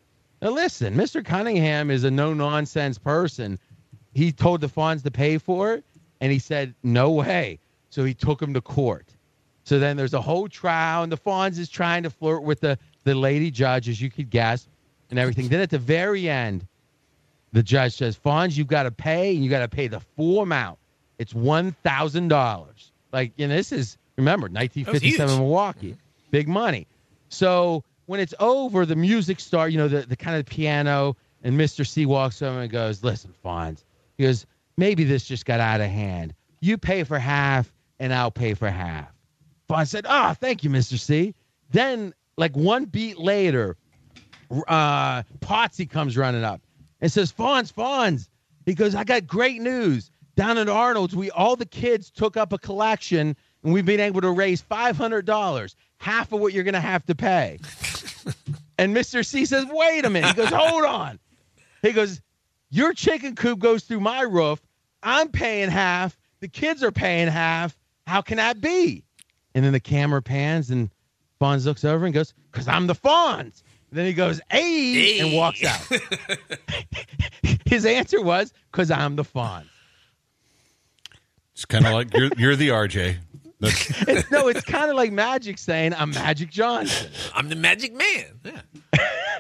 [SPEAKER 7] Now listen, Mr. Cunningham is a no-nonsense person. He told the Fonz to pay for it, and he said, no way. So he took him to court. So then there's a whole trial, and the Fonz is trying to flirt with the lady judge, as you could guess, and everything. Then at the very end, the judge says, Fonz, you've got to pay, and you got to pay the full amount. It's $1,000. Like, this is, remember, 1957 Milwaukee. Big money. So when it's over, the music starts, the kind of piano, and Mr. C walks over and goes, listen, Fonz. He goes, maybe this just got out of hand. You pay for half, and I'll pay for half. Fonz said, thank you, Mr. C. Then, like one beat later, Potsy comes running up and says, Fonz. He goes, I got great news. Down at Arnold's, all the kids took up a collection, and we've been able to raise $500, half of what you're going to have to pay. And Mr. C says, wait a minute. He goes, hold on. He goes, your chicken coop goes through my roof. I'm paying half. The kids are paying half. How can that be? And then the camera pans, and Fonz looks over and goes, because I'm the Fonz. And then he goes, hey, and walks out. His answer was, because I'm the Fonz.
[SPEAKER 3] It's kind of like you're the RJ.
[SPEAKER 7] It's kind of like Magic saying, I'm Magic Johnson.
[SPEAKER 4] I'm the Magic Man. Yeah.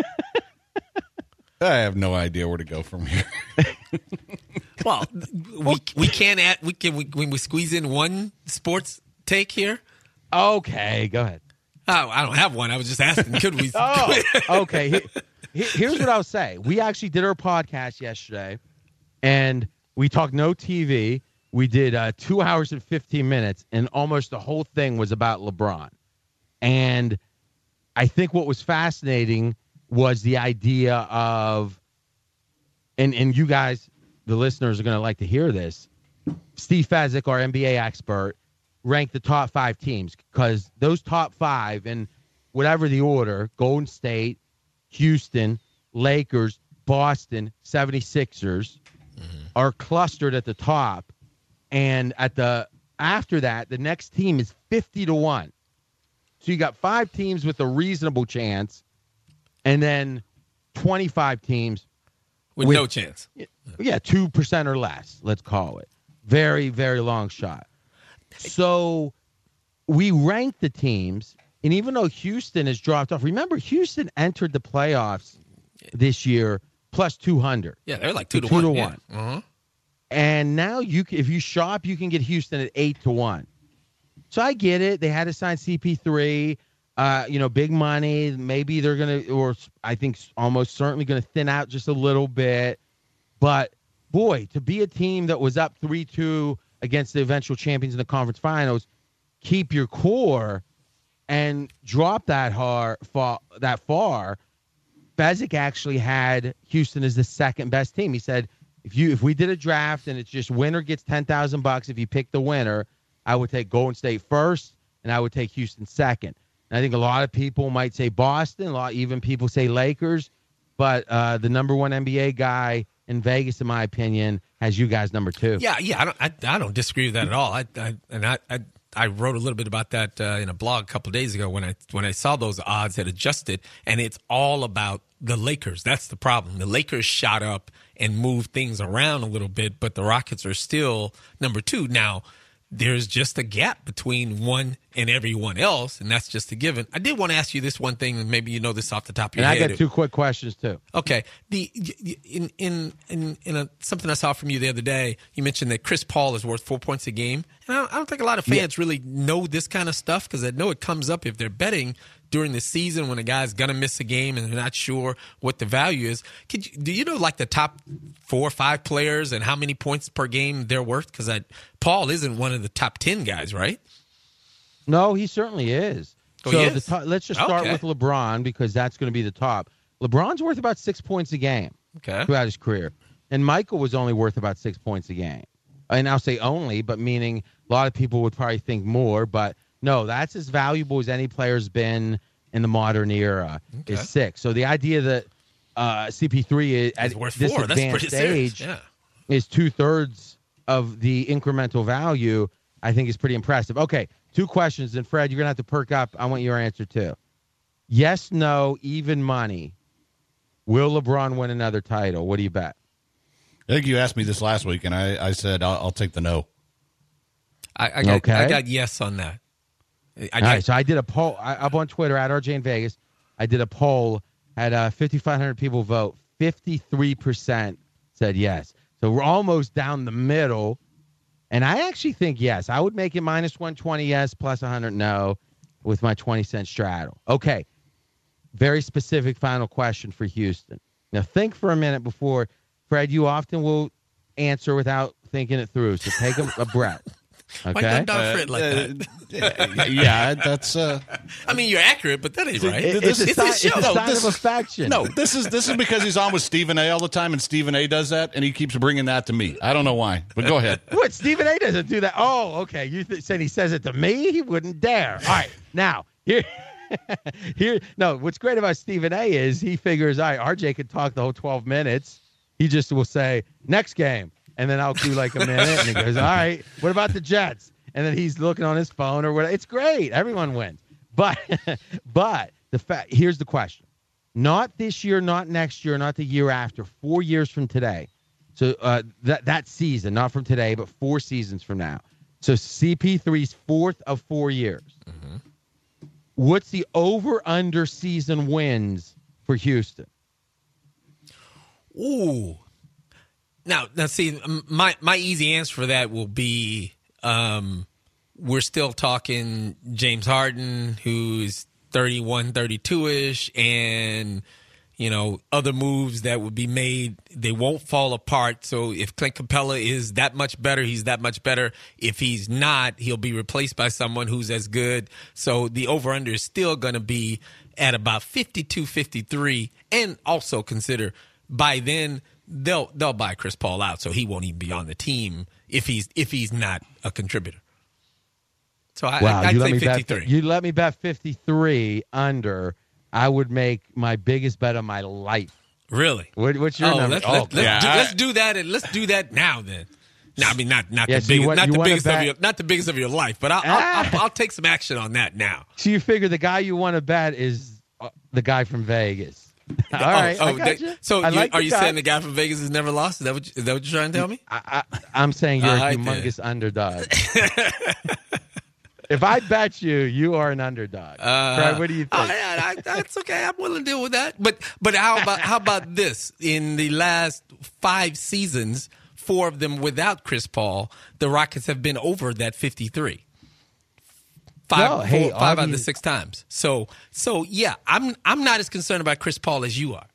[SPEAKER 3] I have no idea where to go from here.
[SPEAKER 4] Well, we can't add. When we squeeze in one sports take here.
[SPEAKER 7] Okay, go ahead.
[SPEAKER 4] Oh, I don't have one. I was just asking. Could we?
[SPEAKER 7] Okay. Here's what I'll say. We actually did our podcast yesterday, and we talked no TV. We did 2 hours and 15 minutes, and almost the whole thing was about LeBron. And I think what was fascinating was the idea of, and you guys, the listeners, are going to like to hear this. Steve Fezzik, our NBA expert, ranked the top 5 teams, because those top 5, in whatever the order, Golden State, Houston, Lakers, Boston, 76ers, are clustered at the top. And after that, the next team is 50-1. So you got 5 teams with a reasonable chance, and then 25 teams
[SPEAKER 4] with no chance.
[SPEAKER 7] Yeah, 2% or less, let's call it. Very, very long shot. So we ranked the teams, and even though Houston has dropped off, remember, Houston entered the playoffs this year plus 200.
[SPEAKER 4] Yeah, they're like 2-1.
[SPEAKER 7] Yeah. Uh-huh. And now if you shop, you can get Houston at 8-1. So I get it. They had to sign CP3, big money. Maybe they're going to, or I think almost certainly going to thin out just a little bit. But boy, to be a team that was up 3-2 against the eventual champions in the conference finals, keep your core and drop that far. Fezzik actually had Houston as the second best team. He said, if we did a draft and it's just winner gets $10,000, if you pick the winner, I would take Golden State first, and I would take Houston second. And I think a lot of people might say Boston, even people say Lakers, but the number one NBA guy in Vegas, in my opinion, has you guys number 2.
[SPEAKER 4] Yeah, I don't disagree with that at all. I wrote a little bit about that in a blog a couple of days ago when I saw those odds had adjusted, and it's all about the Lakers. That's the problem. The Lakers shot up and moved things around a little bit, but the Rockets are still number 2. Now, there's just a gap between one and everyone else, and that's just a given. I did want to ask you this one thing, and maybe you know this off the top of your head.
[SPEAKER 7] And I got 2 quick questions too.
[SPEAKER 4] Okay, in something I saw from you the other day, you mentioned that Chris Paul is worth 4 points a game, and I don't think a lot of fans really know this kind of stuff, because I know it comes up if they're betting during the season when a guy's gonna miss a game and they're not sure what the value is. Do you know like the top 4 or 5 players and how many points per game they're worth? Because Paul isn't one of the top 10 guys, right?
[SPEAKER 7] No, he certainly is.
[SPEAKER 4] Oh,
[SPEAKER 7] so
[SPEAKER 4] he is?
[SPEAKER 7] let's just start with LeBron, because that's going to be the top. LeBron's worth about 6 points a game throughout his career. And Michael was only worth about 6 points a game. And I'll say only, but meaning a lot of people would probably think more. But no, that's as valuable as any player's been in the modern era is 6. So the idea that CP3 is at
[SPEAKER 4] worth
[SPEAKER 7] this
[SPEAKER 4] 4.
[SPEAKER 7] advanced stage is 2/3 of the incremental value, I think is pretty impressive. Okay, 2 questions, and Fred, you're going to have to perk up. I want your answer too. Yes, no, even money. Will LeBron win another title? What do you bet?
[SPEAKER 3] I think you asked me this last week, and I said I'll take the no.
[SPEAKER 4] I got
[SPEAKER 7] Okay.
[SPEAKER 4] I got yes on that.
[SPEAKER 7] All right, so I did a poll up on Twitter at RJ in Vegas. I did a poll, had 5,500 people vote. 53% said yes. So we're almost down the middle. And I actually think yes. I would make it minus 120 yes, plus 100 no with my 20-cent straddle. Okay, very specific final question for Houston. Now think for a minute before, Fred, you often will answer without thinking it through. So take a breath.
[SPEAKER 4] Why
[SPEAKER 7] Okay?
[SPEAKER 4] you done Fred like that?
[SPEAKER 3] Yeah, that's.
[SPEAKER 4] I mean, you're accurate, but that ain't right.
[SPEAKER 7] It's a
[SPEAKER 4] his
[SPEAKER 7] sign,
[SPEAKER 4] show.
[SPEAKER 7] it's a sign
[SPEAKER 3] this-
[SPEAKER 7] of affection.
[SPEAKER 3] No, this is because he's on with Stephen A. all the time, and Stephen A. does that, and he keeps bringing that to me. I don't know why, but go ahead.
[SPEAKER 7] What? Stephen A. doesn't do that. Oh, okay. You said he says it to me? He wouldn't dare. All right. Now, here. No, what's great about Stephen A. is he figures, all right, RJ could talk the whole 12 minutes. He just will say, next game. And then I'll do like a minute. And he goes, all right, what about the Jets? And then he's looking on his phone or whatever. It's great. Everyone wins. But here's the question. Not this year, not next year, not the year after, 4 years from today. So that season, not from today, but 4 seasons from now. So CP3's 4th of 4 years.
[SPEAKER 4] Mm-hmm.
[SPEAKER 7] What's the over-under season wins for Houston?
[SPEAKER 4] Ooh. Now, see, my easy answer for that will be we're still talking James Harden, who's 31, 32-ish, and, you know, other moves that would be made. They won't fall apart. So if Clint Capella is that much better, he's that much better. If he's not, he'll be replaced by someone who's as good. So the over-under is still going to be at about 52, 53, and also consider by then they'll buy Chris Paul out, so he won't even be on the team if he's not a contributor. So I'd say 53.
[SPEAKER 7] You let me bet 53 under. I would make my biggest bet of my life.
[SPEAKER 4] Really?
[SPEAKER 7] What's your number?
[SPEAKER 4] Let's do that, and let's do that now. Then, no, I mean not
[SPEAKER 7] Yeah,
[SPEAKER 4] the
[SPEAKER 7] so you
[SPEAKER 4] biggest,
[SPEAKER 7] want-
[SPEAKER 4] not the biggest of your life, but I'll take some action on that now.
[SPEAKER 7] So you figure the guy you want to bet is the guy from Vegas. All right, I got you.
[SPEAKER 4] So
[SPEAKER 7] I like
[SPEAKER 4] are
[SPEAKER 7] the
[SPEAKER 4] you
[SPEAKER 7] guy.
[SPEAKER 4] saying the guy from Vegas has never lost? Is that what you're trying to tell me?
[SPEAKER 7] I'm saying you're a
[SPEAKER 4] I did.
[SPEAKER 7] humongous underdog. If I bet you, you are an underdog. Fred, what do you think?
[SPEAKER 4] That's okay. I'm willing to deal with that. But how about this? In the last 5 seasons, 4 of them without Chris Paul, the Rockets have been over that 53. 5 out of the 6 times. So yeah, I'm not as concerned about Chris Paul as you are.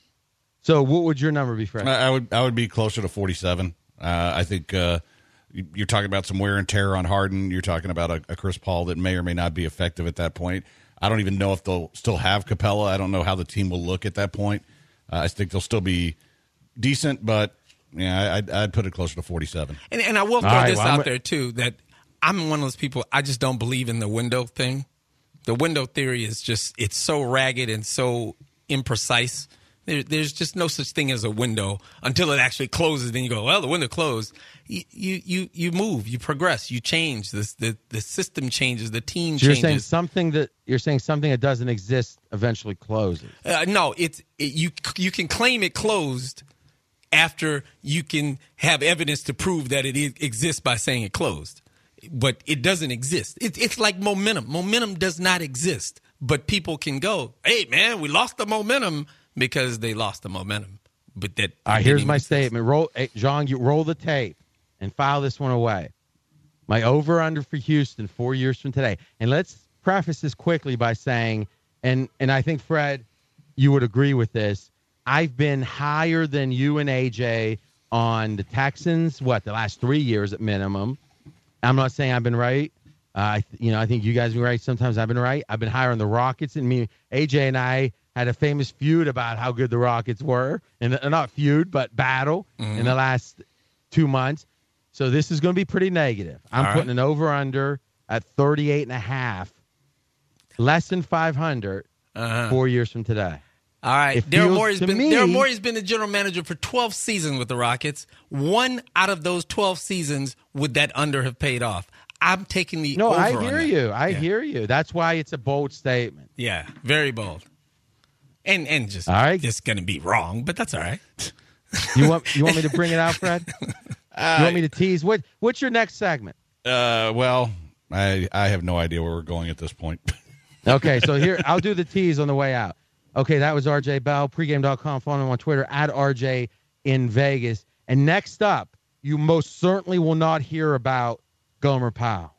[SPEAKER 7] So what would your number be, Fred?
[SPEAKER 3] I would be closer to 47. I think you're talking about some wear and tear on Harden. You're talking about a Chris Paul that may or may not be effective at that point. I don't even know if they'll still have Capella. I don't know how the team will look at that point. I think they'll still be decent, but yeah, I'd put it closer to 47.
[SPEAKER 4] And I will throw
[SPEAKER 7] right,
[SPEAKER 4] this
[SPEAKER 7] well,
[SPEAKER 4] out there too, that I'm one of those people, I just don't believe in the window thing. The window theory is just, it's so ragged and so imprecise. There's just no such thing as a window until it actually closes. Then you go, well, the window closed. You move, you progress, you change. The system changes, the team
[SPEAKER 7] So you're
[SPEAKER 4] changes.
[SPEAKER 7] saying something that doesn't exist eventually closes.
[SPEAKER 4] No, you can claim it closed after you can have evidence to prove that it exists by saying it closed. But it doesn't exist. It's like momentum. Momentum does not exist. But people can go, hey, man, we lost the momentum because they lost the momentum. But that.
[SPEAKER 7] All right, here's my statement. John, you roll the tape and file this one away. My over-under for Houston 4 years from today. And let's preface this quickly by saying, and I think, Fred, you would agree with this, I've been higher than you and AJ on the Texans, the last 3 years at minimum. I'm not saying I've been right. I think you guys have been right. Sometimes I've been right. I've been higher on the Rockets. And AJ and I had a famous feud about how good the Rockets were. And not feud, but battle in the last 2 months. So this is going to be pretty negative. I'm putting an over-under at 38.5. Less than 500 4 years from today.
[SPEAKER 4] All right.
[SPEAKER 7] It
[SPEAKER 4] Daryl
[SPEAKER 7] feels
[SPEAKER 4] Morey's
[SPEAKER 7] to
[SPEAKER 4] been
[SPEAKER 7] me-
[SPEAKER 4] Daryl Morey's been the general manager for 12 seasons with the Rockets. 1 out of those 12 seasons would that under have paid off. I'm taking the
[SPEAKER 7] No,
[SPEAKER 4] over
[SPEAKER 7] I
[SPEAKER 4] on
[SPEAKER 7] hear
[SPEAKER 4] that.
[SPEAKER 7] you. I hear you. That's why it's a bold statement.
[SPEAKER 4] Yeah, very bold. and just
[SPEAKER 7] all right.
[SPEAKER 4] just going to be wrong, but that's all right.
[SPEAKER 7] You want me to bring it out, Fred? You want me to tease? What's your next segment?
[SPEAKER 3] Well, I have no idea where we're going at this point.
[SPEAKER 7] Okay, so here, I'll do the tease on the way out. Okay, that was RJ Bell, pregame.com. Follow him on Twitter, @RJ in Vegas. And next up, you most certainly will not hear about Gomer Pyle.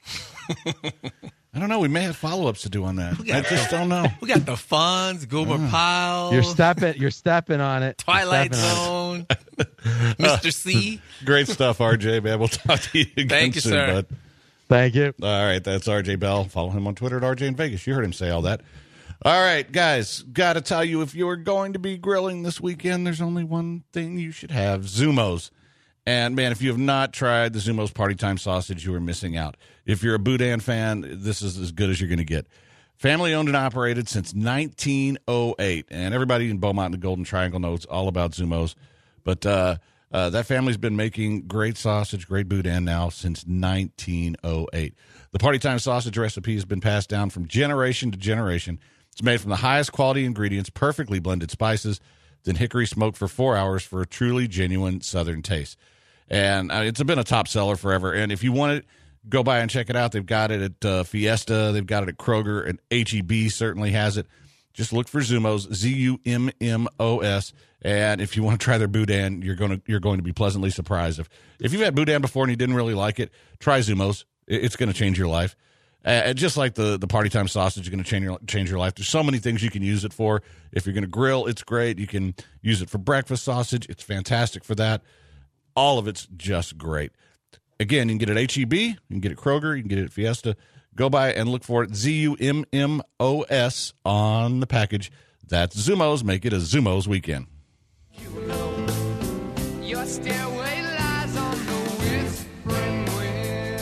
[SPEAKER 3] I don't know. We may have follow-ups to do on that. I just don't know.
[SPEAKER 4] We got the Fonz, Gomer Pyle.
[SPEAKER 7] You're stepping on it.
[SPEAKER 4] Twilight Zone. Mr. C.
[SPEAKER 3] Great stuff, RJ, man. We'll talk to you again
[SPEAKER 4] Thank you,
[SPEAKER 3] soon,
[SPEAKER 4] sir.
[SPEAKER 3] bud.
[SPEAKER 7] Thank you.
[SPEAKER 3] All right, that's RJ Bell. Follow him on Twitter at RJ in Vegas. You heard him say all that. All right, guys, got to tell you, if you're going to be grilling this weekend, there's only one thing you should have, Zumos. And, man, if you have not tried the Zumos Party Time sausage, you are missing out. If you're a Boudin fan, this is as good as you're going to get. Family owned and operated since 1908. And everybody in Beaumont and the Golden Triangle knows all about Zumos. But that family's been making great sausage, great Boudin now since 1908. The Party Time sausage recipe has been passed down from generation to generation. It's made from the highest quality ingredients, perfectly blended spices, then hickory smoked for 4 hours for a truly genuine Southern taste. And it's been a top seller forever. And if you want it, go by and check it out. They've got it at Fiesta. They've got it at Kroger. And H-E-B certainly has it. Just look for Zumos, Z-U-M-M-O-S. And if you want to try their Boudin, you're going to be pleasantly surprised. If you've had Boudin before and you didn't really like it, try Zumos. It's going to change your life. Just like the Party Time sausage is going to change your life. There's so many things you can use it for. If you're going to grill, it's great. You can use it for breakfast sausage. It's fantastic for that. All of it's just great. Again, you can get it at H-E-B, you can get it at Kroger, you can get it at Fiesta. Go by and look for it, Z-U-M-M-O-S on the package. That's Zumos. Make it a Zumos weekend.
[SPEAKER 2] Your stairway lies on the whispering wind.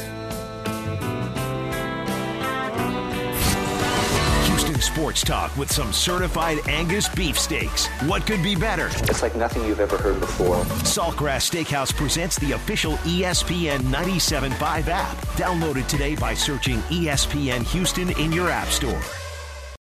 [SPEAKER 1] Houston Sports Talk with some certified Angus beef steaks. What could be better?
[SPEAKER 8] It's like nothing you've ever heard before.
[SPEAKER 1] Saltgrass Steakhouse presents the official ESPN 97.5 app. Download it today by searching ESPN Houston in your app store.